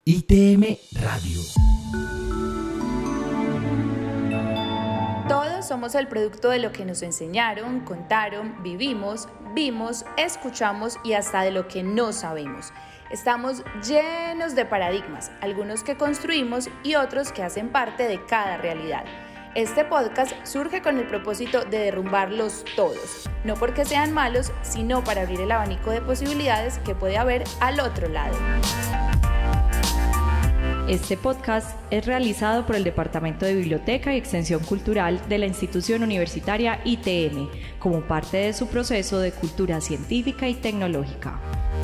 ITM Radio. Todos somos el producto de lo que nos enseñaron, contaron, vivimos, vimos, escuchamos y hasta de lo que no sabemos. Estamos llenos de paradigmas, algunos que construimos y otros que hacen parte de cada realidad. Este podcast surge con el propósito de derrumbarlos todos, no porque sean malos, sino para abrir el abanico de posibilidades que puede haber al otro lado. Este podcast es realizado por el Departamento de Biblioteca y Extensión Cultural de la institución universitaria ITM, como parte de su proceso de cultura científica y tecnológica.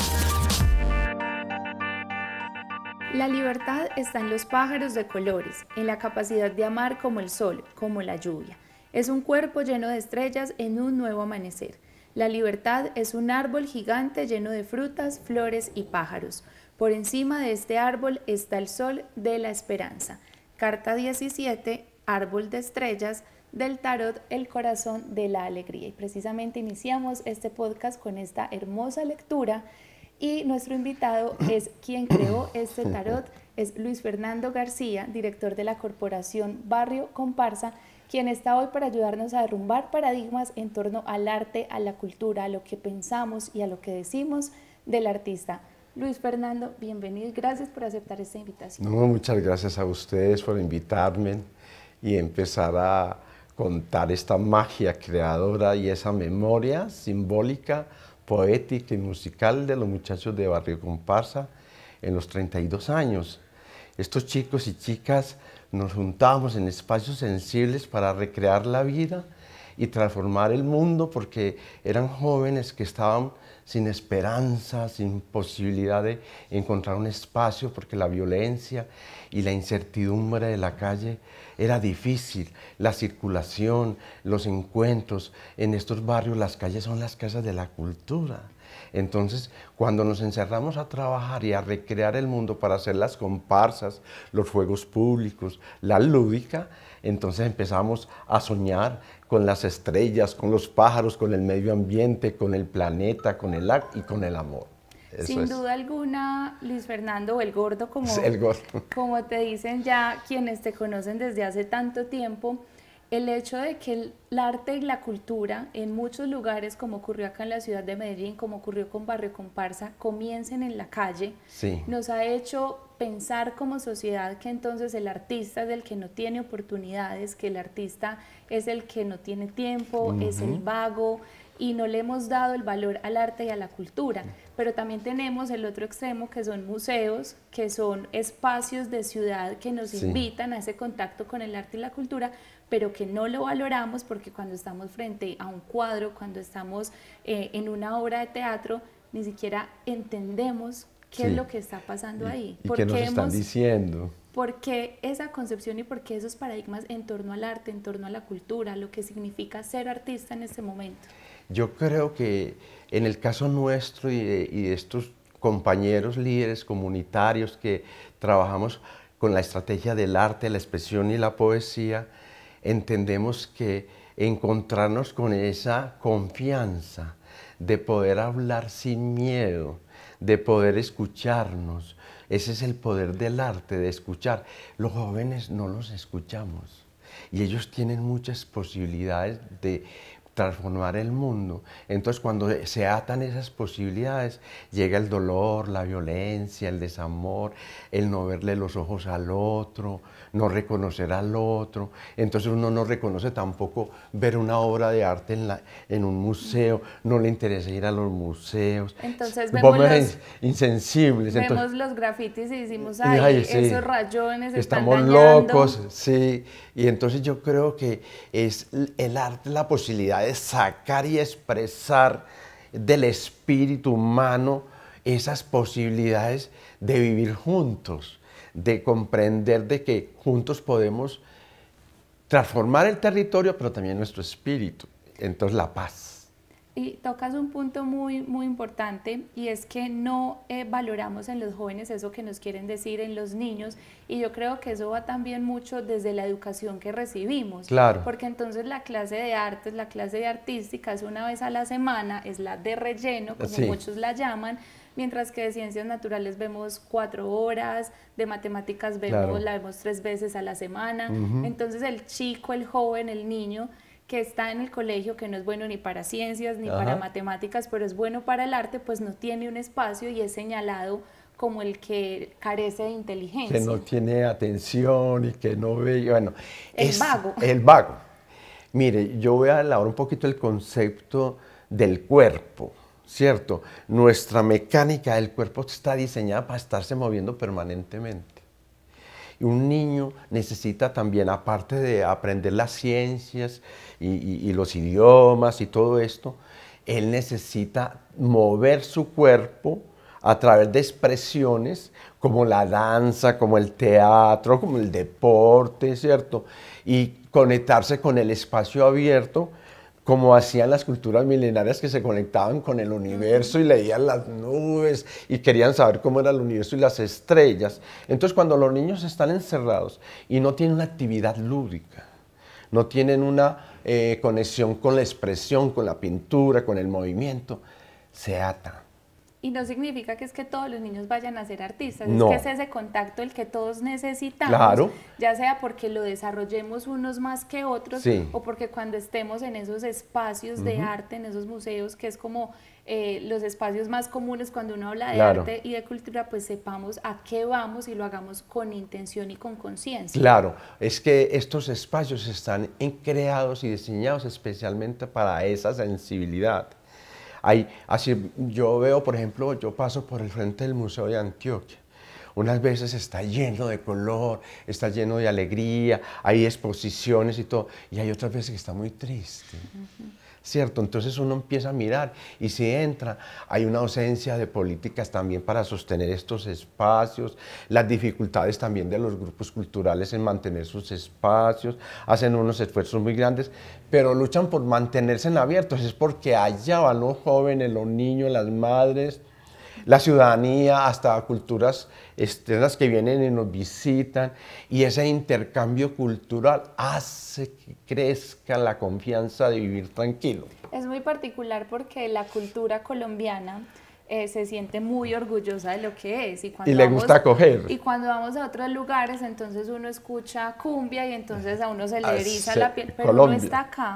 La libertad está en los pájaros de colores, en la capacidad de amar como el sol, como la lluvia. Es un cuerpo lleno de estrellas en un nuevo amanecer. La libertad es un árbol gigante lleno de frutas, flores y pájaros. Por encima de este árbol está el sol de la esperanza. Carta 17, árbol de estrellas, del tarot El corazón de la alegría. Y precisamente iniciamos este podcast con esta hermosa lectura y nuestro invitado es quien creó este tarot, es Luis Fernando García, director de la corporación Barrio Comparsa, quien está hoy para ayudarnos a derrumbar paradigmas en torno al arte, a la cultura, a lo que pensamos y a lo que decimos del artista. Luis Fernando, bienvenido y gracias por aceptar esta invitación. No, muchas gracias a ustedes por invitarme y empezar a contar esta magia creadora y esa memoria simbólica, poética y musical de los muchachos de Barrio Comparsa en los 32 años. Estos chicos y chicas nos juntábamos en espacios sensibles para recrear la vida y transformar el mundo porque eran jóvenes que estaban sin esperanza, sin posibilidad de encontrar un espacio porque la violencia y la incertidumbre de la calle era difícil. La circulación, los encuentros en estos barrios, las calles son las casas de la cultura. Entonces, cuando nos encerramos a trabajar y a recrear el mundo para hacer las comparsas, los juegos públicos, la lúdica, entonces empezamos a soñar con las estrellas, con los pájaros, con el medio ambiente, con el planeta, con el arte y con el amor. Sin duda alguna, Luis Fernando, o el gordo, como te dicen ya quienes te conocen desde hace tanto tiempo, el hecho de que el arte y la cultura en muchos lugares, como ocurrió acá en la ciudad de Medellín, como ocurrió con Barrio Comparsa, comiencen en la calle, sí, nos ha hecho pensar como sociedad que entonces el artista es el que no tiene oportunidades, que el artista es el que no tiene tiempo, es el vago, y no le hemos dado el valor al arte y a la cultura. Pero también tenemos el otro extremo, que son museos, que son espacios de ciudad que nos invitan a ese contacto con el arte y la cultura, pero que no lo valoramos porque cuando estamos frente a un cuadro, cuando estamos en una obra de teatro, ni siquiera entendemos qué es lo que está pasando ahí. ¿Y qué nos están diciendo? ¿Por qué esa concepción y por qué esos paradigmas en torno al arte, en torno a la cultura, lo que significa ser artista en este momento? Yo creo que en el caso nuestro y de estos compañeros líderes comunitarios que trabajamos con la estrategia del arte, la expresión y la poesía, entendemos que encontrarnos con esa confianza de poder hablar sin miedo, de poder escucharnos, ese es el poder del arte, de escuchar. Los jóvenes no los escuchamos y ellos tienen muchas posibilidades de transformar el mundo. Entonces, cuando se atan esas posibilidades, llega el dolor, la violencia, el desamor, el no verle los ojos al otro, no reconocer al otro. Entonces uno no reconoce tampoco ver una obra de arte en un museo, no le interesa ir a los museos. Entonces vemos insensibles. Vemos entonces, los grafitis y decimos, ay, sí, esos rayones estamos están dañando. Locos, sí. Y entonces yo creo que es el arte la posibilidad de sacar y expresar del espíritu humano esas posibilidades de vivir juntos, de comprender de que juntos podemos transformar el territorio, pero también nuestro espíritu. Entonces la paz. Y tocas un punto muy importante y es que no valoramos en los jóvenes eso que nos quieren decir, en los niños, y yo creo que eso va también mucho desde la educación que recibimos. Claro. Porque entonces la clase de artes, la clase de artística es una vez a la semana, es la de relleno, como muchos la llaman, mientras que de ciencias naturales vemos 4 horas, de matemáticas vemos, la vemos 3 veces a la semana. Entonces el chico, el joven, el niño que está en el colegio, que no es bueno ni para ciencias ni para matemáticas, pero es bueno para el arte, pues no tiene un espacio y es señalado como el que carece de inteligencia. Que no tiene atención y que no ve, bueno. El vago. El vago. Mire, yo voy a elaborar un poquito el concepto del cuerpo, ¿cierto? Nuestra mecánica del cuerpo está diseñada para estarse moviendo permanentemente. Y un niño necesita también, aparte de aprender las ciencias y los idiomas y todo esto, él necesita mover su cuerpo a través de expresiones como la danza, como el teatro, como el deporte, ¿cierto? Y conectarse con el espacio abierto, como hacían las culturas milenarias que se conectaban con el universo y leían las nubes y querían saber cómo era el universo y las estrellas. Entonces, cuando los niños están encerrados y no tienen una actividad lúdica, no tienen una conexión con la expresión, con la pintura, con el movimiento, se atan. Y no significa que es que todos los niños vayan a ser artistas, no. Es que es ese contacto el que todos necesitamos, claro. Ya sea porque lo desarrollemos unos más que otros, o porque cuando estemos en esos espacios de arte, en esos museos, que es como los espacios más comunes cuando uno habla de arte y de cultura, pues sepamos a qué vamos y lo hagamos con intención y con conciencia. Claro, es que estos espacios están creados y diseñados especialmente para esa sensibilidad. Así yo veo, por ejemplo, yo paso por el frente del Museo de Antioquia. Unas veces está lleno de color, está lleno de alegría, hay exposiciones y todo, y hay otras veces que está muy triste, ¿cierto? Entonces uno empieza a mirar y si entra, hay una ausencia de políticas también para sostener estos espacios, las dificultades también de los grupos culturales en mantener sus espacios, hacen unos esfuerzos muy grandes, pero luchan por mantenerse en abiertos, es porque allá van los jóvenes, los niños, las madres, la ciudadanía, hasta culturas externas que vienen y nos visitan, y ese intercambio cultural hace que crezca la confianza de vivir tranquilo. Es muy particular porque la cultura colombiana se siente muy orgullosa de lo que es. Y le gusta acoger. Y cuando vamos a otros lugares, entonces uno escucha cumbia y entonces a uno se le eriza la piel, pero Colombia. uno está acá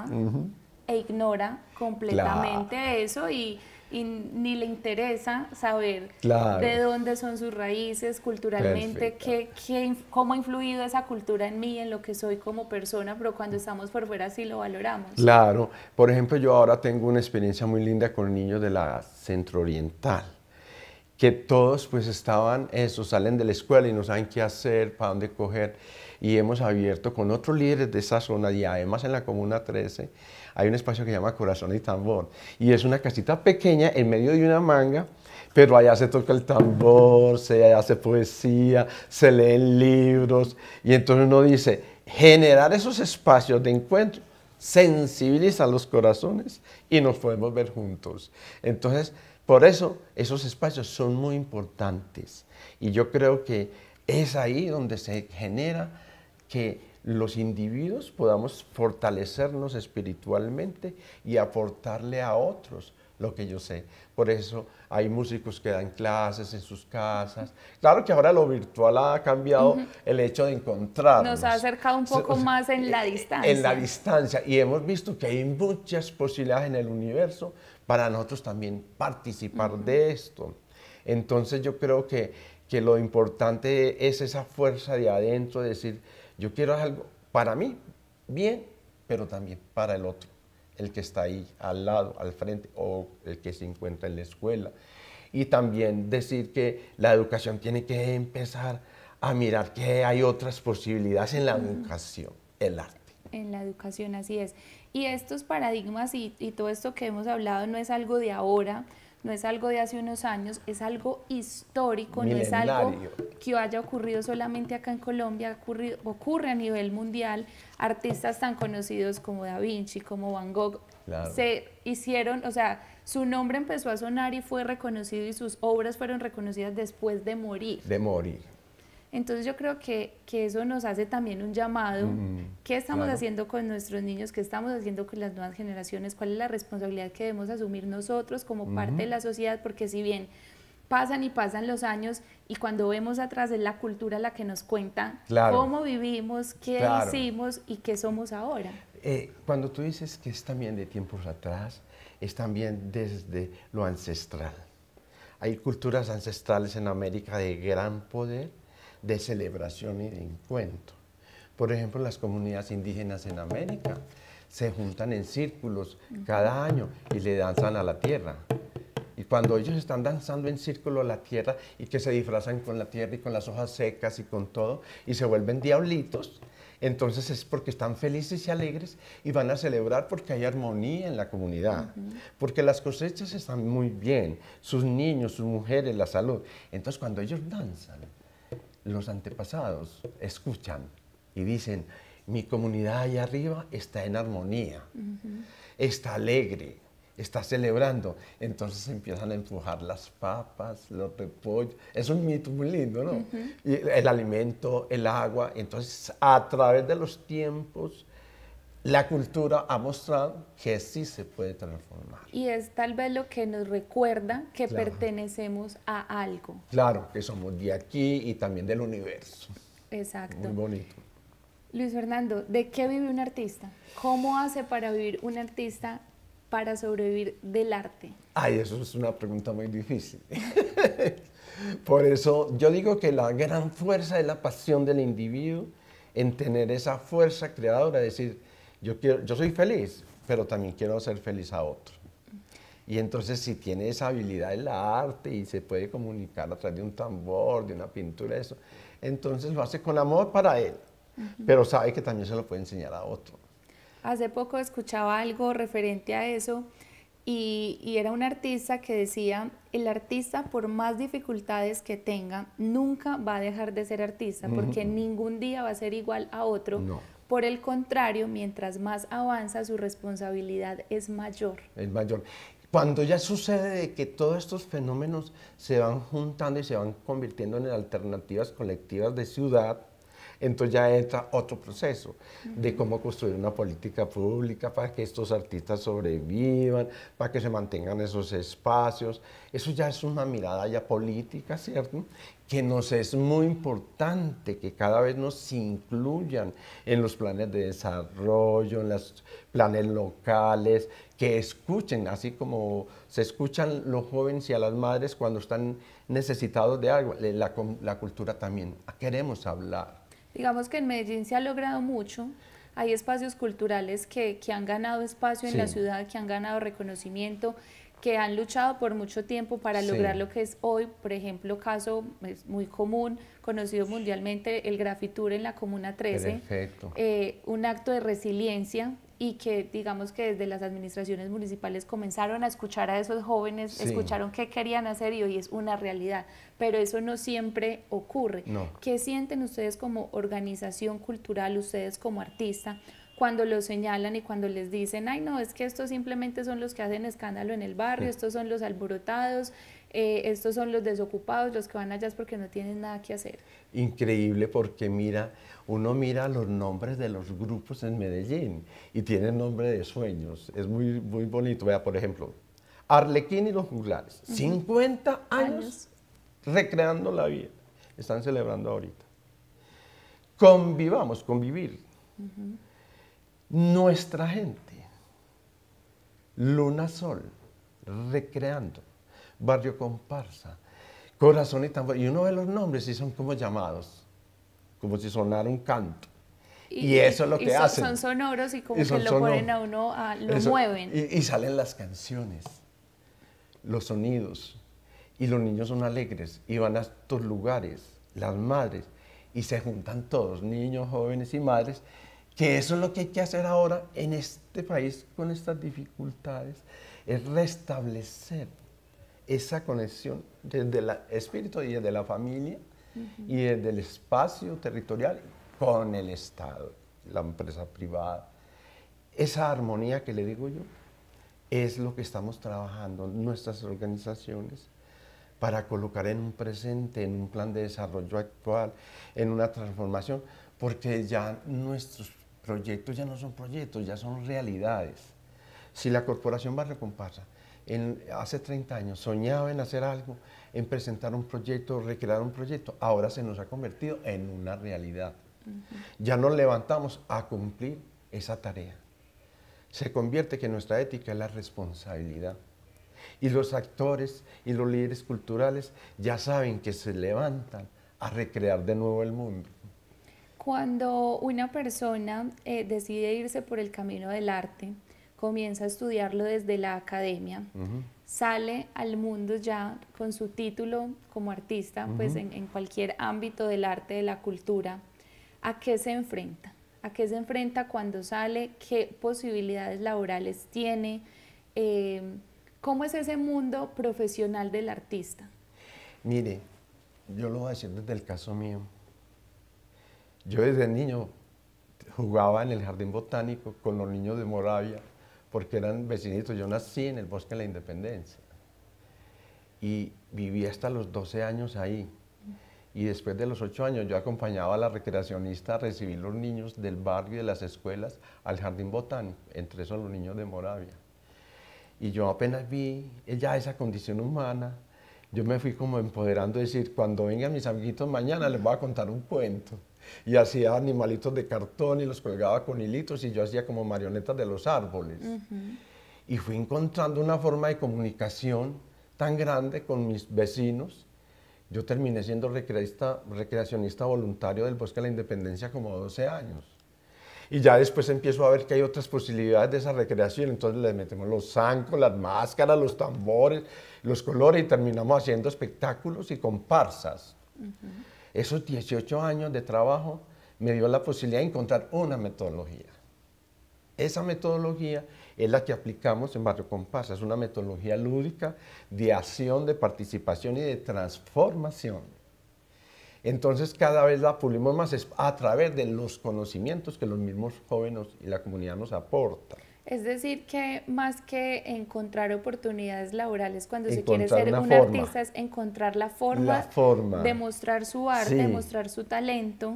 e ignora completamente eso y ni le interesa saber de dónde son sus raíces culturalmente, cómo ha influido esa cultura en mí, en lo que soy como persona, pero cuando estamos por fuera sí lo valoramos. Claro, por ejemplo, yo ahora tengo una experiencia muy linda con niños de la Centro-Oriental, que todos pues salen de la escuela y no saben qué hacer, para dónde coger, y hemos abierto con otros líderes de esa zona y además en la Comuna 13, hay un espacio que se llama Corazón y Tambor, y es una casita pequeña en medio de una manga, pero allá se toca el tambor, se hace poesía, se leen libros, y entonces uno dice, generar esos espacios de encuentro sensibiliza los corazones y nos podemos ver juntos. Entonces, por eso esos espacios son muy importantes, y yo creo que es ahí donde se genera que los individuos podamos fortalecernos espiritualmente y aportarle a otros lo que yo sé. Por eso hay músicos que dan clases en sus casas. Claro que ahora lo virtual ha cambiado el hecho de encontrarnos. Nos ha acercado un poco más en la distancia. En la distancia. Y hemos visto que hay muchas posibilidades en el universo para nosotros también participar de esto. Entonces yo creo que lo importante es esa fuerza de adentro, de decir, yo quiero algo para mí, bien, pero también para el otro, el que está ahí al lado, al frente, o el que se encuentra en la escuela. Y también decir que la educación tiene que empezar a mirar que hay otras posibilidades en la educación, el arte. En la educación, así es. Y estos paradigmas y todo esto que hemos hablado no es algo de ahora, no es algo de hace unos años, es algo histórico, milenario. No es algo que haya ocurrido solamente acá en Colombia, ocurre a nivel mundial. Artistas tan conocidos como Da Vinci, como Van Gogh, se hicieron, o sea, su nombre empezó a sonar y fue reconocido y sus obras fueron reconocidas después de morir. De morir. Entonces yo creo que eso nos hace también un llamado. ¿Qué estamos haciendo con nuestros niños? ¿Qué estamos haciendo con las nuevas generaciones? ¿Cuál es la responsabilidad que debemos asumir nosotros como parte de la sociedad? Porque si bien pasan y pasan los años y cuando vemos atrás es la cultura la que nos cuenta cómo vivimos, qué hicimos y qué somos ahora. Cuando tú dices que es también de tiempos atrás, es también desde lo ancestral. Hay culturas ancestrales en América de gran poder, de celebración y de encuentro. Por ejemplo, las comunidades indígenas en América se juntan en círculos cada año y le danzan a la tierra. Y cuando ellos están danzando en círculo a la tierra y que se disfrazan con la tierra y con las hojas secas y con todo, y se vuelven diablitos, entonces es porque están felices y alegres y van a celebrar porque hay armonía en la comunidad, porque las cosechas están muy bien, sus niños, sus mujeres, la salud. Entonces cuando ellos danzan, los antepasados escuchan y dicen, mi comunidad allá arriba está en armonía, está alegre, está celebrando. Entonces empiezan a empujar las papas, los repollos. Es un mito muy lindo, ¿no? Y el alimento, el agua. Entonces, a través de los tiempos, la cultura ha mostrado que sí se puede transformar. Y es tal vez lo que nos recuerda que pertenecemos a algo. Claro, que somos de aquí y también del universo. Exacto. Muy bonito. Luis Fernando, ¿de qué vive un artista? ¿Cómo hace para vivir un artista para sobrevivir del arte? Ay, eso es una pregunta muy difícil. Por eso yo digo que la gran fuerza es la pasión del individuo en tener esa fuerza creadora, decir, yo soy feliz, pero también quiero hacer feliz a otro. Y entonces si tiene esa habilidad en la arte y se puede comunicar a través de un tambor, de una pintura, eso, entonces lo hace con amor para él, pero sabe que también se lo puede enseñar a otro. Hace poco escuchaba algo referente a eso y era un artista que decía, el artista por más dificultades que tenga, nunca va a dejar de ser artista, porque ningún día va a ser igual a otro. No. Por el contrario, mientras más avanza, su responsabilidad es mayor. Es mayor. Cuando ya sucede de que todos estos fenómenos se van juntando y se van convirtiendo en alternativas colectivas de ciudad, entonces ya entra otro proceso de cómo construir una política pública para que estos artistas sobrevivan, para que se mantengan esos espacios. Eso ya es una mirada ya política, ¿cierto? Que nos es muy importante que cada vez nos incluyan en los planes de desarrollo, en los planes locales, que escuchen, así como se escuchan los jóvenes y a las madres cuando están necesitados de algo, la cultura también. Queremos hablar. Digamos que en Medellín se ha logrado mucho, hay espacios culturales que han ganado espacio en la ciudad, que han ganado reconocimiento, que han luchado por mucho tiempo para lograr lo que es hoy, por ejemplo, caso muy común, conocido mundialmente, el Grafitur en la Comuna 13, un acto de resiliencia y que digamos que desde las administraciones municipales comenzaron a escuchar a esos jóvenes, escucharon qué querían hacer y hoy es una realidad, pero eso no siempre ocurre. No. ¿Qué sienten ustedes como organización cultural, ustedes como artista, cuando los señalan y cuando les dicen, ay no, es que estos simplemente son los que hacen escándalo en el barrio, estos son los alborotados, estos son los desocupados, los que van allá es porque no tienen nada que hacer? Increíble, porque mira, uno mira los nombres de los grupos en Medellín y tienen nombre de sueños, es muy, muy bonito. Vea, por ejemplo, Arlequín y los Juglares, 50 años recreando la vida, están celebrando ahorita. Convivamos, convivir. Nuestra gente, Luna Sol, recreando, Barrio Comparsa, Corazón y Tambor, y uno ve los nombres y son como llamados, como si sonara un canto. Y eso es lo que hacen. Son sonoros y como que lo ponen a uno, lo mueven. Y salen las canciones, los sonidos, y los niños son alegres, y van a estos lugares, las madres, y se juntan todos, niños, jóvenes y madres, que eso es lo que hay que hacer ahora en este país con estas dificultades, es restablecer esa conexión desde el espíritu y desde la familia y desde el espacio territorial con el Estado, la empresa privada. Esa armonía que le digo yo es lo que estamos trabajando en nuestras organizaciones para colocar en un presente, en un plan de desarrollo actual, en una transformación, porque ya nuestros proyectos ya no son proyectos, ya son realidades. Si la Corporación Barrio Comparsa hace 30 años soñaba en hacer algo, en presentar un proyecto, recrear un proyecto. Ahora se nos ha convertido en una realidad. Ya nos levantamos a cumplir esa tarea. Se convierte que nuestra ética es la responsabilidad. Y los actores y los líderes culturales ya saben que se levantan a recrear de nuevo el mundo. Cuando una persona decide irse por el camino del arte, comienza a estudiarlo desde la academia, sale al mundo ya con su título como artista, pues en cualquier ámbito del arte, de la cultura, ¿a qué se enfrenta? ¿A qué se enfrenta cuando sale? ¿Qué posibilidades laborales tiene? ¿Cómo es ese mundo profesional del artista? Mire, yo lo voy a decir desde el caso mío. Yo desde niño jugaba en el jardín botánico con los niños de Moravia, porque eran vecinitos. Yo nací en el Bosque de la Independencia y viví hasta los 12 años ahí. Y después de los 8 años yo acompañaba a la recreacionista a recibir los niños del barrio y de las escuelas al jardín botánico, entre esos los niños de Moravia. Y yo apenas vi ya esa condición humana, yo me fui como empoderando, decir, cuando vengan mis amiguitos mañana les voy a contar un cuento. Y hacía animalitos de cartón y los colgaba con hilitos y yo hacía como marionetas de los árboles. Y fui encontrando una forma de comunicación tan grande con mis vecinos. Yo terminé siendo recreacionista voluntario del Bosque de la Independencia como 12 años. Y ya después empiezo a ver que hay otras posibilidades de esa recreación, entonces le metemos los zancos, las máscaras, los tambores, los colores y terminamos haciendo espectáculos y comparsas. Esos 18 años de trabajo me dio la posibilidad de encontrar una metodología. Esa metodología es la que aplicamos en Barrio Comparsa, es una metodología lúdica de acción, de participación y de transformación. Entonces cada vez la pulimos más a través de los conocimientos que los mismos jóvenes y la comunidad nos aportan. Es decir, que más que encontrar oportunidades laborales cuando se quiere ser un artista, es encontrar la forma de mostrar su arte, de mostrar su talento,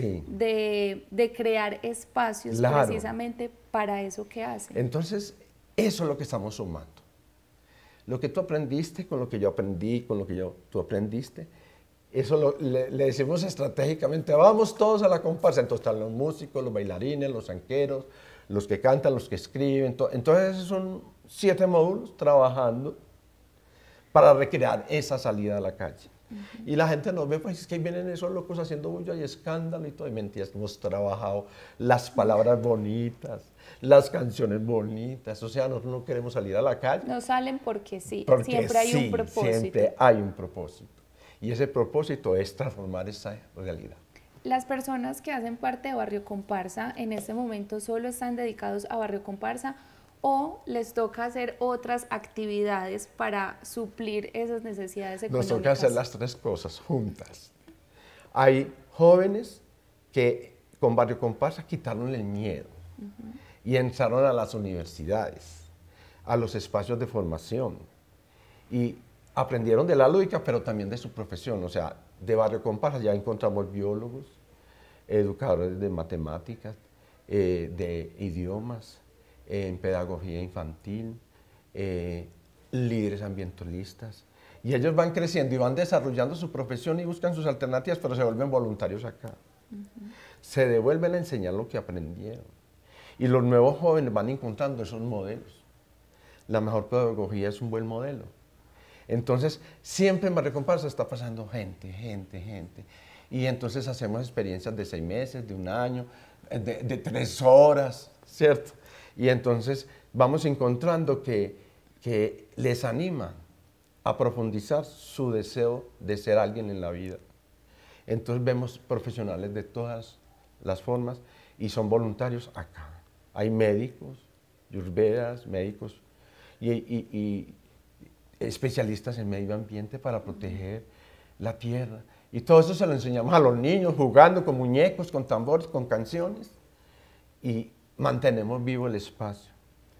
de crear espacios precisamente para eso que hace. Entonces, eso es lo que estamos sumando. Lo que tú aprendiste con lo que yo aprendí, con lo que tú aprendiste, eso le decimos estratégicamente, vamos todos a la comparsa. Entonces están los músicos, los bailarines, los zanqueros, los que cantan, los que escriben. Entonces son 7 módulos trabajando para recrear esa salida a la calle. Y la gente nos ve, pues es que vienen esos locos haciendo bulla y escándalo y todo. Y mentiras, hemos trabajado las palabras bonitas, las canciones bonitas. O sea, nosotros no queremos salir a la calle. No salen porque sí, siempre hay un propósito. Siempre hay un propósito. Y ese propósito es transformar esa realidad. Las personas que hacen parte de Barrio Comparsa en este momento solo están dedicados a Barrio Comparsa o les toca hacer otras actividades para suplir esas necesidades económicas. Nos toca hacer las 3 cosas juntas. Hay jóvenes que con Barrio Comparsa quitaron el miedo y entraron a las universidades, a los espacios de formación y aprendieron de la lúdica, pero también de su profesión. O sea, de Barrio Comparsa ya encontramos biólogos, educadores de matemáticas, de idiomas, en pedagogía infantil, líderes ambientalistas. Y ellos van creciendo y van desarrollando su profesión y buscan sus alternativas, pero se vuelven voluntarios acá. Se devuelven a enseñar lo que aprendieron. Y los nuevos jóvenes van encontrando esos modelos. La mejor pedagogía es un buen modelo. Entonces, siempre en Barrio Comparsa está pasando gente. Y entonces hacemos experiencias de 6 meses, de 1 año, de 3 horas, ¿cierto? Y entonces vamos encontrando que les anima a profundizar su deseo de ser alguien en la vida. Entonces vemos profesionales de todas las formas y son voluntarios acá. Hay médicos, yurvedas, médicos y especialistas en medio ambiente para proteger la tierra. Y todo eso se lo enseñamos a los niños, jugando con muñecos, con tambores, con canciones. Y mantenemos vivo el espacio.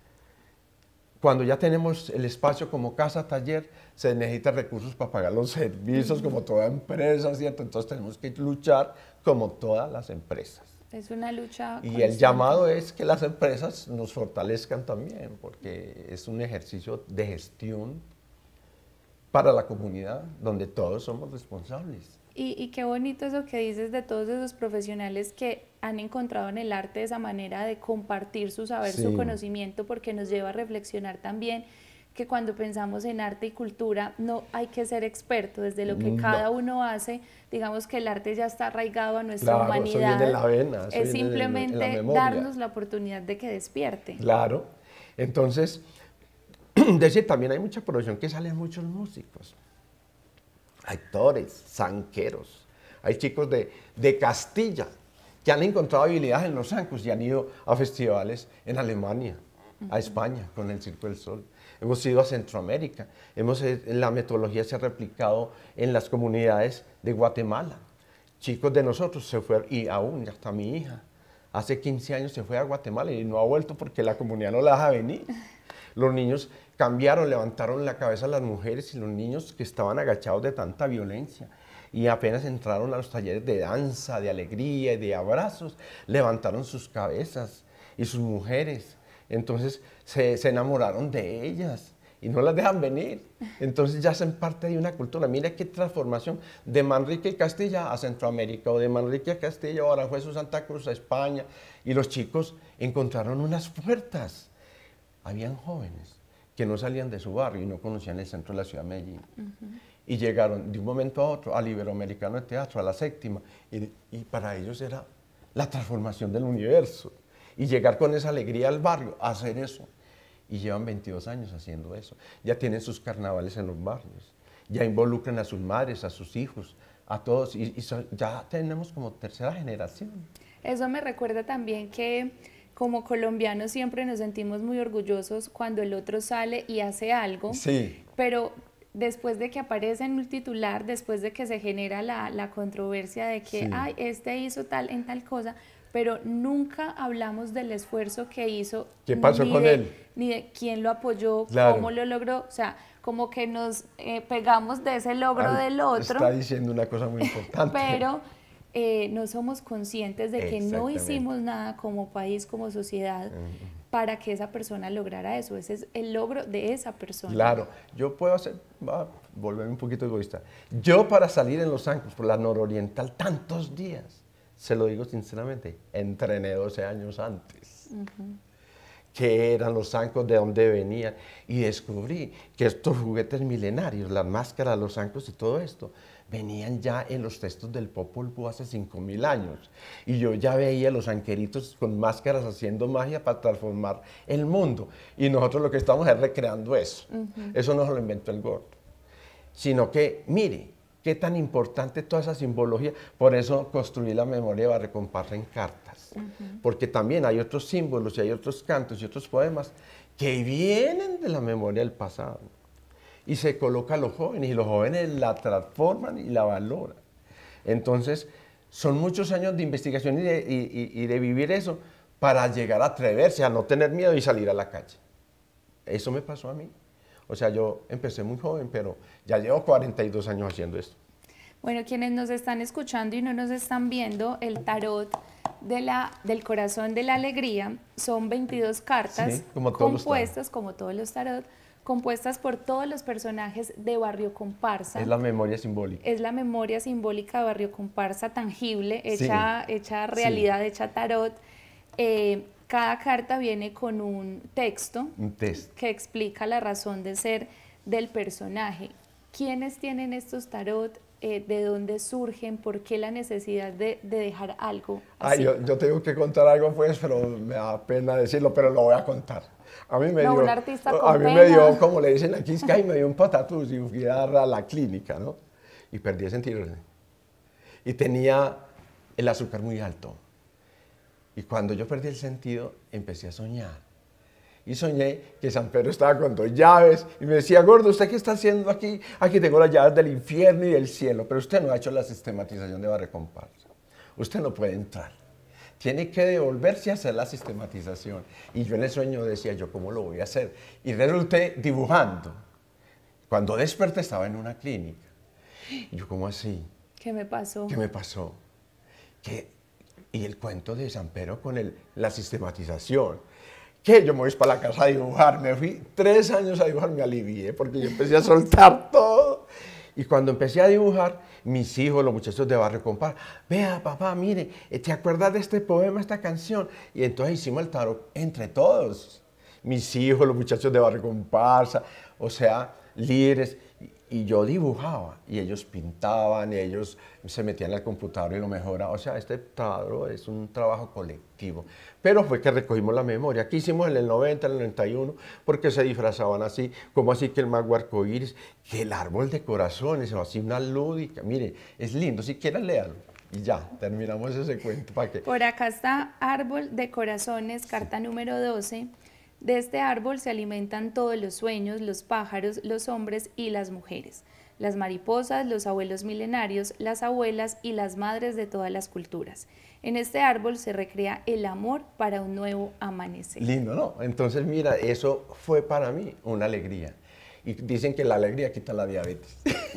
Cuando ya tenemos el espacio como casa, taller, se necesitan recursos para pagar los servicios como toda empresa, ¿cierto? Entonces tenemos que luchar como todas las empresas. Es una lucha constante. Y el llamado es que las empresas nos fortalezcan también, porque es un ejercicio de gestión para la comunidad, donde todos somos responsables. Y qué bonito eso que dices de todos esos profesionales que han encontrado en el arte esa manera de compartir su saber, su conocimiento, porque nos lleva a reflexionar también que cuando pensamos en arte y cultura no hay que ser experto, desde lo que cada uno hace, digamos que el arte ya está arraigado a nuestra humanidad, eso viene en la vena, es simplemente darnos la oportunidad de que despierte. Claro, entonces, decir, también hay mucha producción que salen muchos músicos, actores, zanqueros, hay chicos de Castilla que han encontrado habilidades en los zancos y han ido a festivales en Alemania, a España con el Circo del Sol. Hemos ido a Centroamérica, la metodología se ha replicado en las comunidades de Guatemala. Chicos de nosotros se fueron, y aún hasta mi hija, hace 15 años se fue a Guatemala y no ha vuelto porque la comunidad no la deja venir. Los niños cambiaron, levantaron la cabeza a las mujeres y los niños que estaban agachados de tanta violencia y apenas entraron a los talleres de danza, de alegría y de abrazos, levantaron sus cabezas y sus mujeres. Entonces se enamoraron de ellas y no las dejan venir. Entonces ya hacen parte de una cultura. Mira qué transformación de Manrique y Castilla a Centroamérica, o de Manrique a Castilla o Aranjuez o Santa Cruz a España. Y los chicos encontraron unas puertas. Habían jóvenes que no salían de su barrio y no conocían el centro de la ciudad de Medellín. Y llegaron de un momento a otro al Iberoamericano de Teatro, a la Séptima, y para ellos era la transformación del universo. Y llegar con esa alegría al barrio a hacer eso. Y llevan 22 años haciendo eso. Ya tienen sus carnavales en los barrios. Ya involucran a sus madres, a sus hijos, a todos. Ya tenemos como tercera generación. Eso me recuerda también que como colombianos siempre nos sentimos muy orgullosos cuando el otro sale y hace algo. Sí. Pero después de que aparece en un titular, después de que se genera la controversia de que, ay, este hizo tal en tal cosa, pero nunca hablamos del esfuerzo que hizo. ¿Qué pasó con él? Ni de quién lo apoyó, claro, cómo lo logró. O sea, como que nos pegamos de ese logro del otro. Está diciendo una cosa muy importante. Pero no somos conscientes de que no hicimos nada como país, como sociedad, para que esa persona lograra eso. Ese es el logro de esa persona. Claro, yo puedo hacer, va a volverme un poquito egoísta. Yo para salir en los zancos por la nororiental tantos días, se lo digo sinceramente, entrené 12 años antes. ¿Qué eran los zancos, de dónde venían? Y descubrí que estos juguetes milenarios, las máscaras, los zancos y todo esto, venían ya en los textos del Popol Vuh hace 5000 años. Y yo ya veía a los zanqueritos con máscaras haciendo magia para transformar el mundo. Y nosotros lo que estamos es recreando eso. Eso no se lo inventó el gordo. Sino que, mire, qué tan importante toda esa simbología. Por eso construí la memoria de Barriocomparsa en cartas. Porque también hay otros símbolos y hay otros cantos y otros poemas que vienen de la memoria del pasado. Y se coloca a los jóvenes y los jóvenes la transforman y la valoran. Entonces, son muchos años de investigación y de vivir eso para llegar a atreverse, a no tener miedo y salir a la calle. Eso me pasó a mí. O sea, yo empecé muy joven, pero ya llevo 42 años haciendo esto. Bueno, quienes nos están escuchando y no nos están viendo, el tarot del corazón de la alegría son 22 cartas compuestas, como todos los tarot, compuestas por todos los personajes de Barriocomparsa. Es la memoria simbólica. Es la memoria simbólica de Barriocomparsa tangible, hecha realidad, hecha tarot. Cada carta viene con un texto que explica la razón de ser del personaje. ¿Quiénes tienen estos tarot? ¿De dónde surgen? ¿Por qué la necesidad de dejar algo así? Ay, yo tengo que contar algo, pues, pero me da pena decirlo, pero lo voy a contar. A mí me dio, un artista con a mí pena. me dio, como le dicen aquí, es que ay, me dio un patatús y fui a dar a la clínica, ¿no? Y perdí el sentido. Y tenía el azúcar muy alto. Y cuando yo perdí el sentido, empecé a soñar. Y soñé que San Pedro estaba con 2 llaves y me decía, gordo, ¿usted qué está haciendo aquí? Aquí tengo las llaves del infierno y del cielo, pero usted no ha hecho la sistematización de Barriocomparsa. Usted no puede entrar. Tiene que devolverse a hacer la sistematización. Y yo en el sueño decía, ¿yo cómo lo voy a hacer? Y resulté dibujando. Cuando desperté estaba en una clínica. Y yo, ¿cómo así? ¿Qué me pasó? ¿Qué me pasó? Y el cuento de San Pedro con la sistematización. ¿qué? Yo me voy para la casa a dibujar. Me fui 3 años a dibujar, me alivié porque yo empecé a soltar todo. Y cuando empecé a dibujar, mis hijos, los muchachos de Barrio Compar, vea papá, mire, ¿te acuerdas de este poema, esta canción? Y entonces hicimos el tarot entre todos. Mis hijos, los muchachos de Barrio Comparsa, o sea, líderes. Y yo dibujaba, y ellos pintaban, y ellos se metían al computador y lo mejoraban. O sea, este tarot es un trabajo colectivo. Pero fue que recogimos la memoria. Aquí hicimos en el 90, en el 91, porque se disfrazaban así, como así que el mago arcoíris, que el árbol de corazones, o así una lúdica. Mire, es lindo, si quieren léalo. Y ya, terminamos ese cuento. ¿Para qué? Por acá está árbol de corazones, carta número 12. De este árbol se alimentan todos los sueños, los pájaros, los hombres y las mujeres, las mariposas, los abuelos milenarios, las abuelas y las madres de todas las culturas. En este árbol se recrea el amor para un nuevo amanecer. Lindo, ¿no? Entonces, mira, eso fue para mí una alegría. Y dicen que la alegría quita la diabetes.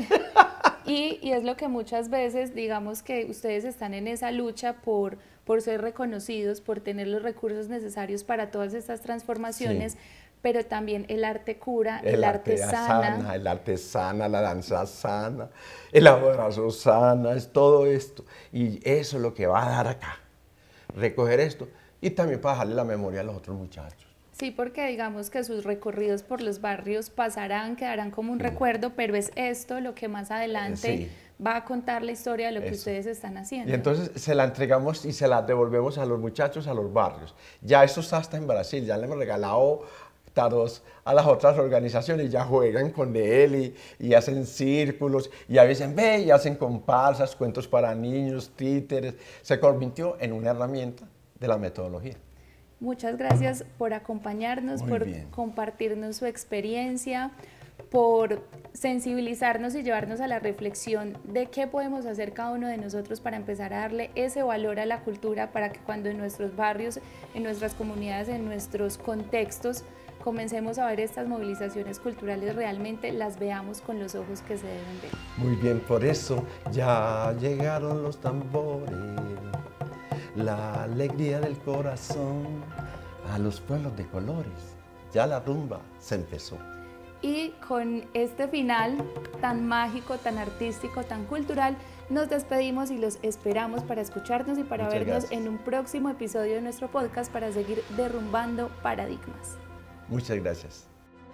Y es lo que muchas veces, digamos que ustedes están en esa lucha por ser reconocidos, por tener los recursos necesarios para todas estas transformaciones, sí. Pero también el arte cura, el arte sana. El arte sana, la danza sana, el abrazo sana, es todo esto. Y eso es lo que va a dar acá, recoger esto y también para dejarle la memoria a los otros muchachos. Sí, porque digamos que sus recorridos por los barrios pasarán, quedarán como un recuerdo, pero es esto lo que más adelante va a contar la historia de lo que ustedes están haciendo. Y entonces se la entregamos y se la devolvemos a los muchachos, a los barrios. Ya eso está hasta en Brasil, ya le hemos regalado tarots a las otras organizaciones, ya juegan con él y hacen círculos, y a veces ve y hacen comparsas, cuentos para niños, títeres. Se convirtió en una herramienta de la metodología. Muchas gracias por acompañarnos, por compartirnos su experiencia, por sensibilizarnos y llevarnos a la reflexión de qué podemos hacer cada uno de nosotros para empezar a darle ese valor a la cultura, para que cuando en nuestros barrios, en nuestras comunidades, en nuestros contextos, comencemos a ver estas movilizaciones culturales, realmente las veamos con los ojos que se deben ver. Muy bien, por eso ya llegaron los tambores, la alegría del corazón, a los pueblos de colores, ya la rumba se empezó. Y con este final tan mágico, tan artístico, tan cultural, nos despedimos y los esperamos para escucharnos y para vernos en un próximo episodio de nuestro podcast para seguir derrumbando paradigmas. Muchas gracias.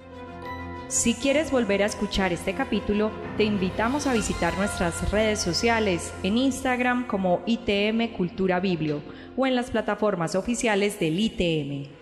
Si quieres volver a escuchar este capítulo, te invitamos a visitar nuestras redes sociales en Instagram como ITM Cultura Biblio o en las plataformas oficiales del ITM.